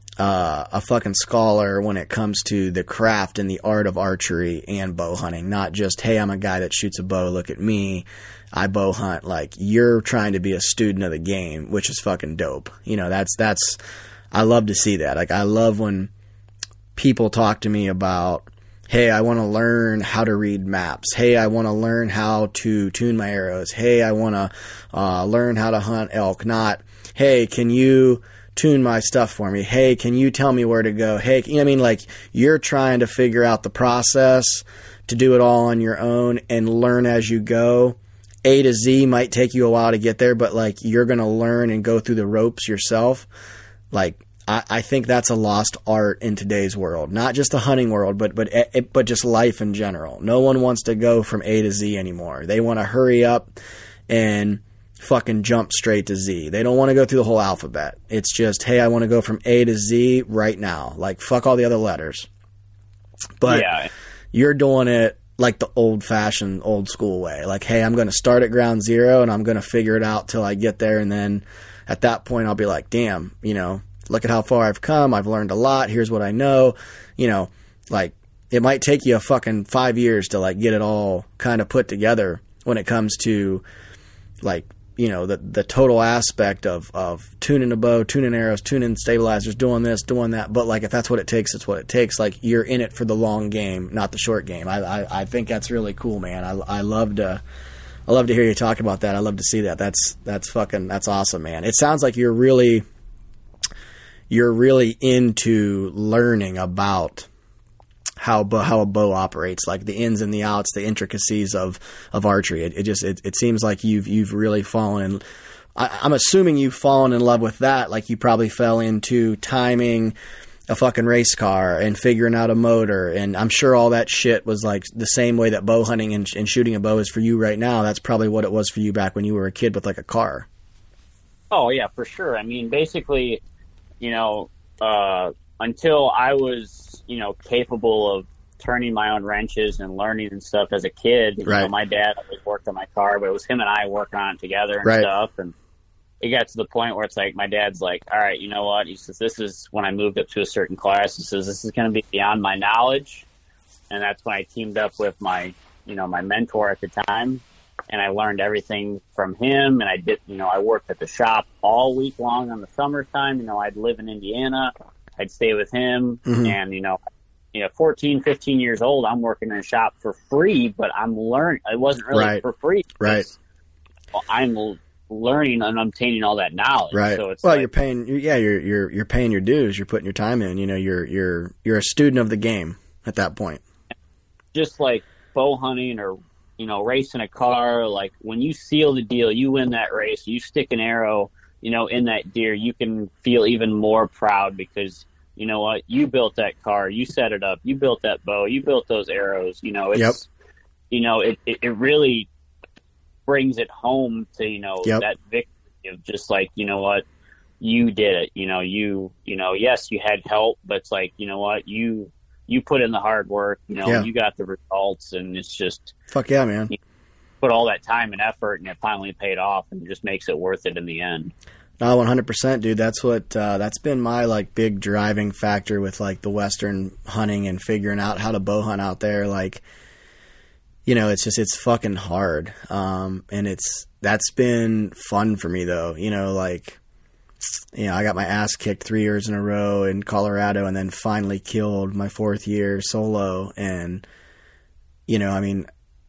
uh, a fucking scholar when it comes to the craft and the art of archery and bow hunting. Not just, hey, I'm a guy that shoots a bow, look at me, I bow hunt. Like, you're trying to be a student of the game, which is fucking dope. You know, that's, that's, I love to see that. Like, I love when people talk to me about, hey, I want to learn how to read maps. Hey, I want to learn how to tune my arrows. Hey, I want to uh, learn how to hunt elk. Not, hey, can you tune my stuff for me? Hey, can you tell me where to go? Hey, you know what I mean? Like, you're trying to figure out the process to do it all on your own and learn as you go. A to Z might take you a while to get there, but like, you're going to learn and go through the ropes yourself. Like, I, I think that's a lost art in today's world. Not just the hunting world, but but it, but just life in general. No one wants to go from A to Z anymore. They want to hurry up and fucking jump straight to Z. They don't want to go through the whole alphabet. It's just, hey, I want to go from A to Z right now. Like, fuck all the other letters. But yeah, you're doing it like the old-fashioned, old-school way. Like, hey, I'm going to start at ground zero, and I'm going to figure it out till I get there, and then at that point, I'll be like, damn, you know, look at how far I've come. I've learned a lot. Here's what I know. You know, like, it might take you a fucking five years to, like, get it all kind of put together when it comes to, like, you know, the the total aspect of, of tuning a bow, tuning arrows, tuning stabilizers, doing this, doing that. But, like, if that's what it takes, it's what it takes. Like, you're in it for the long game, not the short game. I I, I think that's really cool, man. I, I love to... I love to hear you talk about that. I love to see that. That's that's fucking that's awesome, man. It sounds like you're really you're really into learning about how how a bow operates, like the ins and the outs, the intricacies of, of archery. It, it just it, it seems like you've you've really fallen in. I, I'm assuming you've fallen in love with that. Like, you probably fell into timing a fucking race car and figuring out a motor, and I'm sure all that shit was like the same way that bow hunting and, and shooting a bow is for you right now. That's probably what it was for you back when you were a kid with like a car. Oh yeah, for sure. I mean, basically, you know, uh, until I was, you know, capable of turning my own wrenches and learning and stuff as a kid, you right. know, my dad always worked on my car, but it was him and I working on it together and right. stuff. And it got to the point where it's like, my dad's like, all right, you know what? He says, this is when I moved up to a certain class. He says, this is going to be beyond my knowledge. And that's when I teamed up with my, you know, my mentor at the time. And I learned everything from him. And I did, you know, I worked at the shop all week long on the summertime. You know, I'd live in Indiana. I'd stay with him. Mm-hmm. And, you know, you know, fourteen, fifteen years old, I'm working in a shop for free, but I'm learning. It wasn't really right. for free. Right. I'm learning and obtaining all that knowledge. Right. So it's well, like, you're paying, yeah, you're, you're, you're paying your dues. You're putting your time in, you know, you're, you're, you're a student of the game at that point. Just like bow hunting or, you know, racing a car, like when you seal the deal, you win that race, you stick an arrow, you know, in that deer, you can feel even more proud because, you know what, you built that car, you set it up, you built that bow, you built those arrows, you know, it's, yep. you know, it, it, it really brings it home to, you know, yep. that victory of just like, you know what, you did it, you know, you, you know, yes, you had help, but it's like, you know what, you, you put in the hard work, you know, yeah. you got the results, and it's just, fuck yeah, man. You put all that time and effort, and it finally paid off, and it just makes it worth it in the end. No, one hundred percent, dude. That's what, uh, that's been my, like, big driving factor with, like, the Western hunting and figuring out how to bow hunt out there. Like, you know, it's just, it's fucking hard. Um, and it's, that's been fun for me, though. You know, like, you know, I got my ass kicked three years in a row in Colorado and then finally killed my fourth year solo. And, you know, I mean,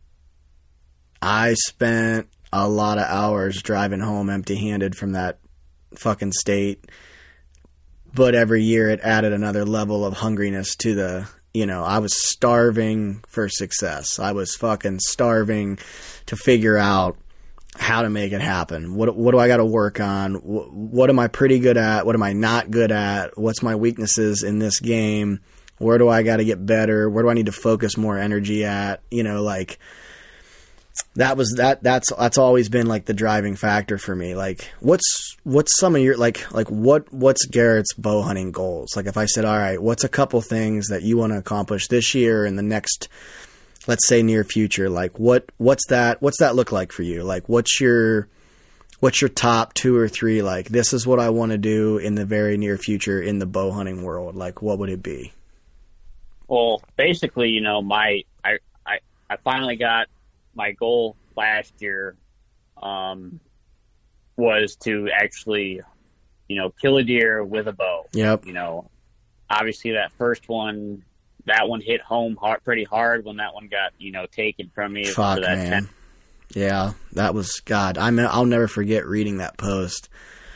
I spent a lot of hours driving home empty-handed from that fucking state. But every year it added another level of hungriness to the, you know, I was starving for success. I was fucking starving to figure out how to make it happen. What what do I got to work on? What, what am I pretty good at? What am I not good at? What's my weaknesses in this game? Where do I got to get better? Where do I need to focus more energy at? You know, like that was that that's that's always been like the driving factor for me. Like what's what's some of your like like what what's Garrett's bow hunting goals? Like if I said, all right, what's a couple things that you want to accomplish this year and the next, let's say, near future, like what, what's that, what's that look like for you? Like what's your, what's your top two or three? Like, this is what I want to do in the very near future in the bow hunting world. Like, what would it be? Well, basically, you know, my, I, I, I finally got my goal last year, um, was to actually, you know, kill a deer with a bow. Yep. You know, obviously that first one, that one hit home hard, pretty hard when that one got, you know, taken from me. Fuck, for that man. ten- Yeah, that was, God, I mean, I'll never forget reading that post.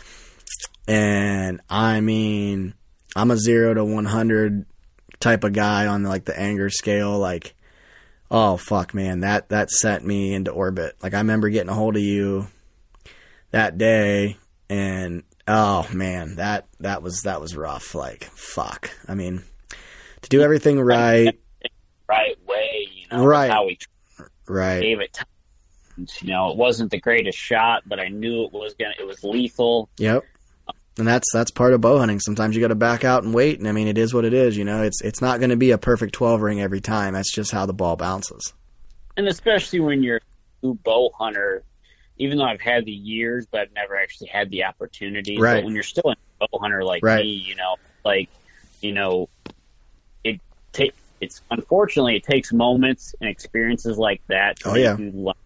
And I mean, I'm a zero to one hundred type of guy on like the anger scale. Like, oh fuck, man, that, that sent me into orbit. Like I remember getting a hold of you that day and oh man, that, that was, that was rough. Like, fuck. I mean, to do everything right, right way, you know, right, how we right. gave it time. You know, it wasn't the greatest shot, but I knew it was gonna. It was lethal. Yep. And that's that's part of bow hunting. Sometimes you got to back out and wait. And I mean, it is what it is. You know, it's it's not going to be a perfect twelve ring every time. That's just how the ball bounces. And especially when you're a new bow hunter, even though I've had the years, but I've never actually had the opportunity. Right. But when you're still a bow hunter like right. me, you know, like you know. Take, it's unfortunately it takes moments and experiences like that to oh, make yeah. you learn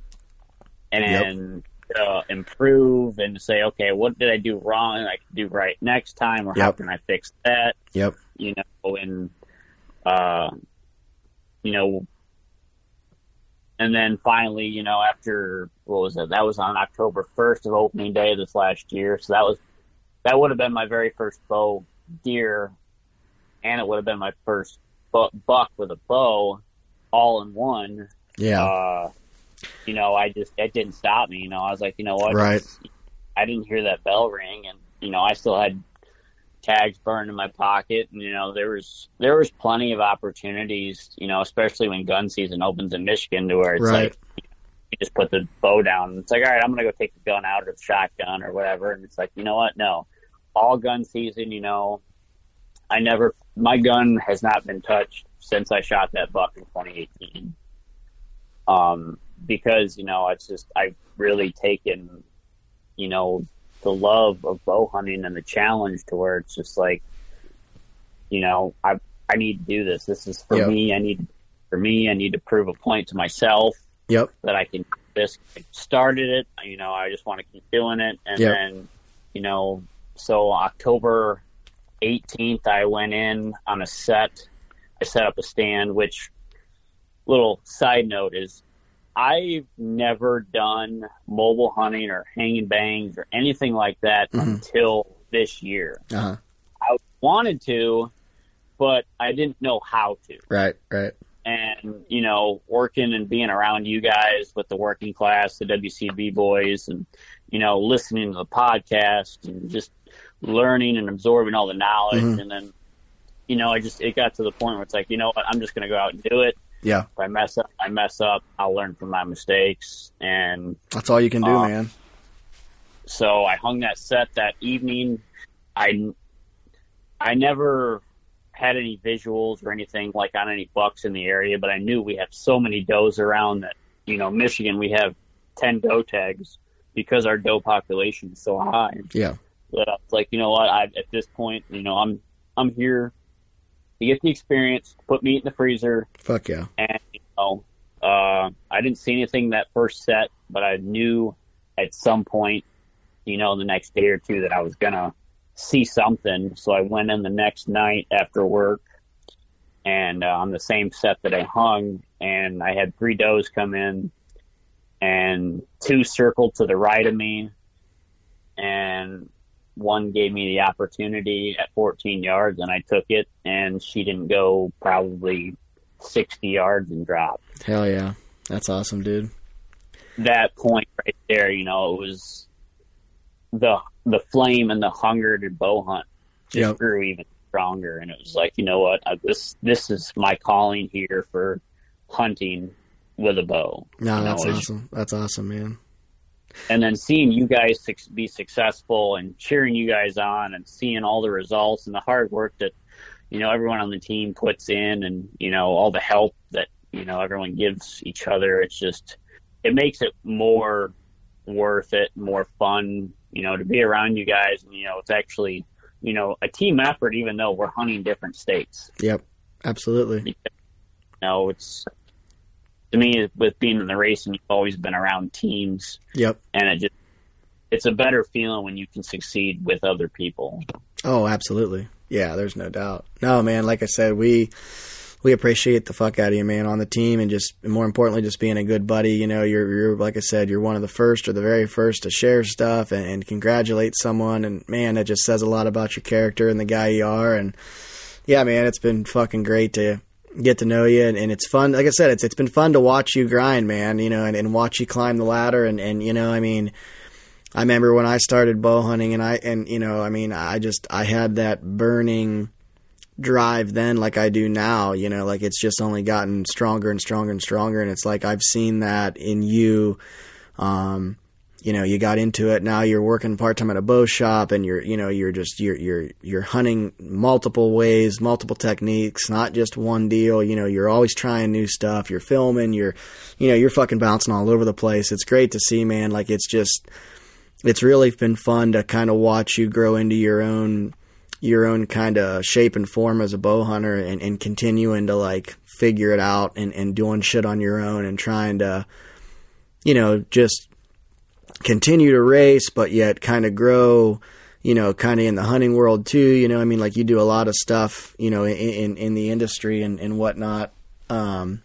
and yep. uh, improve and say, okay, what did I do wrong and I can do right next time, or yep. how can I fix that? Yep. You know, and uh, you know, and then finally, you know, after what was it? That was on October first of opening day this last year, so that was that would have been my very first bow deer. And it would have been my first bu- buck with a bow, all in one. Yeah. Uh, you know, I just, it didn't stop me. You know, I was like, you know what? Right. I didn't hear that bell ring. And, you know, I still had tags burned in my pocket. And, you know, there was, there was plenty of opportunities, you know, especially when gun season opens in Michigan to where it's right. like, you just put the bow down. It's like, all right, I'm going to go take the gun out or the shotgun or whatever. And it's like, you know what? No. All gun season, you know, I never, my gun has not been touched since I shot that buck in twenty eighteen. Um, because, you know, it's just, I've really taken, you know, the love of bow hunting and the challenge to where it's just like, you know, I, I need to do this. This is for yep. me. I need, for me, I need to prove a point to myself yep. that I can do this. I started it, you know, I just want to keep doing it. And yep. then, you know, so October eighteenth, I went in on a set. I set up a stand, which, little side note is, I've never done mobile hunting or hanging bangs or anything like that mm-hmm. until this year. Uh-huh. I wanted to, but I didn't know how to. Right, right. And, you know, working and being around you guys with the working class, the W C B boys, and, you know, listening to the podcast and just learning and absorbing all the knowledge. Mm-hmm. And then, you know, I just, it got to the point where it's like, you know what, I'm just going to go out and do it. Yeah. If I mess up, I mess up. I'll learn from my mistakes. And that's all you can do, um, man. So I hung that set that evening. I, I never had any visuals or anything like on any bucks in the area, but I knew we have so many does around that, you know, Michigan, we have ten doe tags because our doe population is so high. Yeah. But I was like, you know what, I, at this point, you know, I'm, I'm here to get the experience, to put meat in the freezer. Fuck yeah. And, you know, uh, I didn't see anything that first set, but I knew at some point, you know, the next day or two that I was going to see something. So I went in the next night after work and uh, on the same set that I hung, and I had three does come in and two circled to the right of me, and one gave me the opportunity at fourteen yards, and I took it, and she didn't go probably sixty yards and dropped. Hell yeah. That's awesome, dude. That point right there, you know, it was the the flame and the hunger to bow hunt just yep. grew even stronger. And it was like, you know what, I, this this is my calling here for hunting with a bow. No, you that's know, awesome. That's awesome, man. And then seeing you guys be successful and cheering you guys on and seeing all the results and the hard work that, you know, everyone on the team puts in, and, you know, all the help that, you know, everyone gives each other. It's just, it makes it more worth it, more fun, you know, to be around you guys. And, you know, it's actually, you know, a team effort, even though we're hunting different states. Yep, absolutely. Because, you know, it's, to me, with being in the racing, you've always been around teams. Yep. And it just, it's a better feeling when you can succeed with other people. Oh, absolutely. Yeah, there's no doubt. No, man, like I said, we we appreciate the fuck out of you, man, on the team, and just, more importantly, just being a good buddy. You know, you're, you're like I said, you're one of the first or the very first to share stuff and, and congratulate someone. And, man, that just says a lot about your character and the guy you are. And, yeah, man, it's been fucking great to get to know you, and, and it's fun. Like I said, it's it's been fun to watch you grind, man, you know, and, and watch you climb the ladder. And, and, you know, I mean, I remember when I started bow hunting, and I, and, you know, I mean, I just, I had that burning drive then like I do now, you know, like it's just only gotten stronger and stronger and stronger. And it's like, I've seen that in you. Um, you know, you got into it. Now you're working part-time at a bow shop, and you're, you know, you're just, you're, you're, you're hunting multiple ways, multiple techniques, not just one deal. You know, you're always trying new stuff. You're filming, you're, you know, you're fucking bouncing all over the place. It's great to see, man. Like, it's just, it's really been fun to kind of watch you grow into your own, your own kind of shape and form as a bow hunter, and, and continuing to like figure it out, and, and doing shit on your own, and trying to, you know, just continue to race, but yet kind of grow, you know, kind of in the hunting world too. You know, I mean, like, you do a lot of stuff, you know, in, in, in the industry and, and whatnot. Um,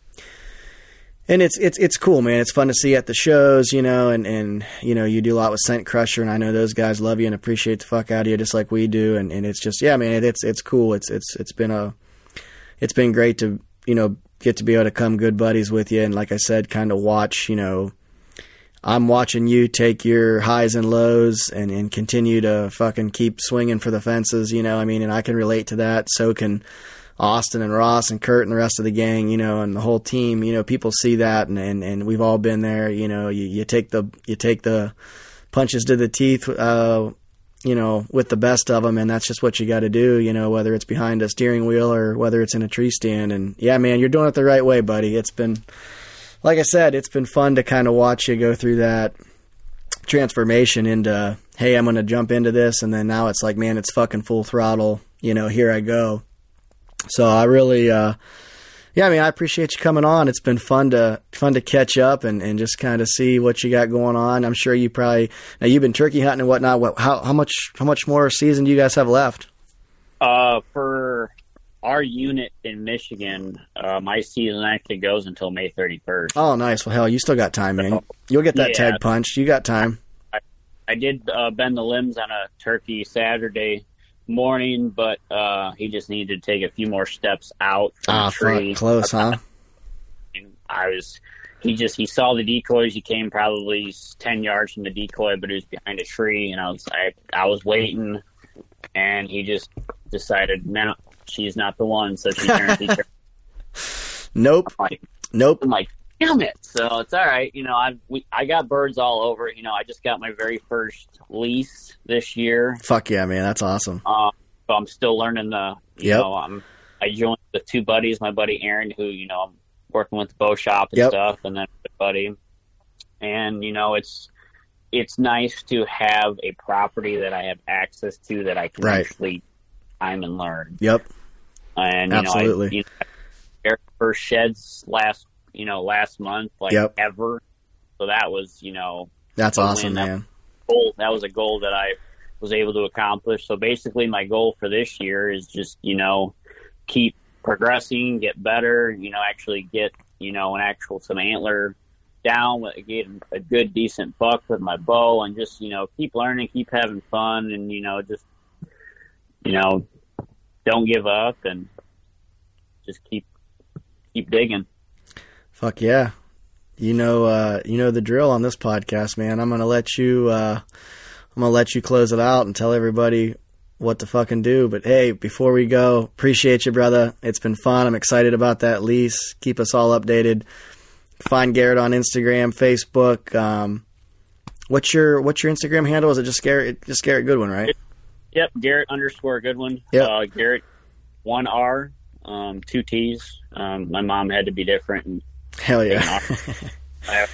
and it's, it's, it's cool, man. It's fun to see at the shows, you know, and, and, you know, you do a lot with Scent Crusher, and I know those guys love you and appreciate the fuck out of you just like we do. And, and it's just, yeah, man, it, it's, it's cool. It's, it's, it's been a, it's been great to, you know, get to be able to come good buddies with you. And like I said, kind of watch, you know, I'm watching you take your highs and lows and, and continue to fucking keep swinging for the fences, you know, I mean, and I can relate to that. So can Austin and Ross and Kurt and the rest of the gang, you know, and the whole team. You know, people see that, and, and, and we've all been there. You know, you, you take the you take the punches to the teeth, uh, you know, with the best of them, and that's just what you got to do. You know, whether it's behind a steering wheel or whether it's in a tree stand. And yeah, man, you're doing it the right way, buddy. It's been, like I said, it's been fun to kind of watch you go through that transformation into, hey, I'm going to jump into this, and then now it's like, man, it's fucking full throttle. You know, here I go. So I really, uh, yeah, I mean, I appreciate you coming on. It's been fun to fun to catch up and, and just kind of see what you got going on. I'm sure you probably, now you've been turkey hunting and whatnot. What, how how much how much more season do you guys have left? Uh, for our unit in Michigan, uh, my season actually goes until May thirty-first. Oh, nice. Well, hell, you still got time, man. You'll get that Yeah. tag punched. You got time. I, I did uh, bend the limbs on a turkey Saturday morning, but uh, he just needed to take a few more steps out from Ah, the tree. fuck. Close, huh? I was, he just, he saw the decoys. He came probably ten yards from the decoy, but he was behind a tree, and I was, I, I was waiting, and he just decided, no, she's not the one, so she turned. He turned. Nope. I'm like, Nope. I'm like, damn it. So it's all right. You know, I we I got birds all over. You know, I just got my very first lease this year. Fuck yeah, man. That's awesome. Um, so I'm still learning the. You Yep. know, I'm I joined with two buddies. My buddy Aaron, who you know I'm working with the bow shop and Yep. stuff, and then my buddy. And you know, it's it's nice to have a property that I have access to that I can Right. actually time and learn. Yep. And you Absolutely. know, I, you know, our first sheds last, you know, last month, like Yep. ever. So that was, you know, That's a awesome, win. man. goal. That was a goal that I was able to accomplish. So basically, my goal for this year is just, you know, keep progressing, get better. You know, actually get, you know, an actual some antler down, get a good decent buck with my bow, and just, you know, keep learning, keep having fun, and you know, just, you know, don't give up and just keep keep digging. Fuck yeah. You know, uh, you know the drill on this podcast, man. I'm gonna let you, uh, I'm gonna let you close it out and tell everybody what to fucking do. But hey, before we go, appreciate you, brother. It's been fun. I'm excited about that lease. Keep us all updated. Find Garrett on Instagram, Facebook. Um, what's your what's your Instagram handle? Is it just Garrett? Just Garrett Goodwin, right? Yep, Garrett underscore Goodwin. Yep. Uh, Garrett, one R, um, two T's. Um, my mom had to be different, and Hell yeah. I,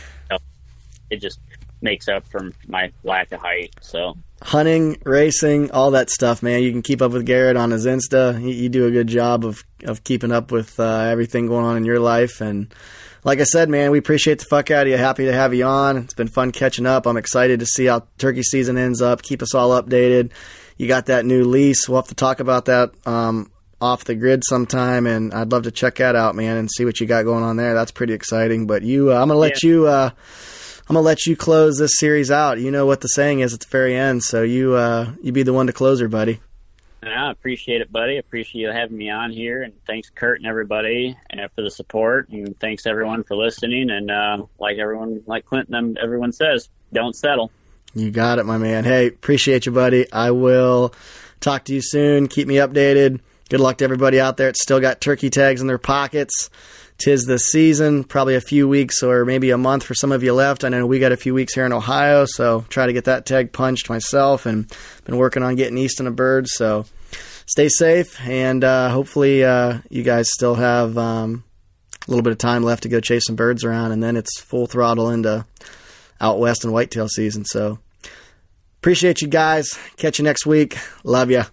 it just makes up for my lack of height. So Hunting, racing, all that stuff, man. You can keep up with Garrett on his Insta. You, you do a good job of, of keeping up with uh, everything going on in your life. And like I said, man, we appreciate the fuck out of you. Happy to have you on. It's been fun catching up. I'm excited to see how turkey season ends up. Keep us all updated. You got that new lease. We'll have to talk about that um, off the grid sometime, and I'd love to check that out, man, and see what you got going on there. That's pretty exciting. But you, uh, I'm gonna let Yeah. you. Uh, I'm gonna let you close this series out. You know what the saying is at the very end, so you uh, you be the one to close her, buddy. yeah, I appreciate it, buddy. I appreciate you having me on here, and thanks, Kurt and everybody, uh, for the support, and thanks everyone for listening. And uh, like everyone, like Clinton, um, everyone says, don't settle. You got it, my man. Hey, appreciate you, buddy. I will talk to you soon. Keep me updated. Good luck to everybody out there. It's still got turkey tags in their pockets. Tis the season. Probably a few weeks or maybe a month for some of you left. I know we got a few weeks here in Ohio, so try to get that tag punched myself, and been working on getting east on a bird. So stay safe, and uh, hopefully uh, you guys still have um, a little bit of time left to go chase some birds around, and then it's full throttle into out west and whitetail season. So appreciate you guys. Catch you next week. Love ya.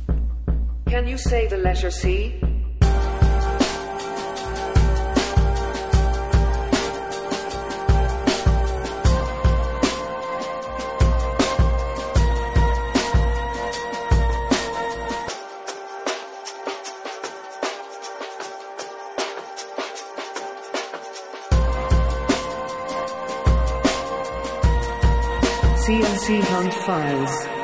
Can you say the letter C? C N C Hunt Files.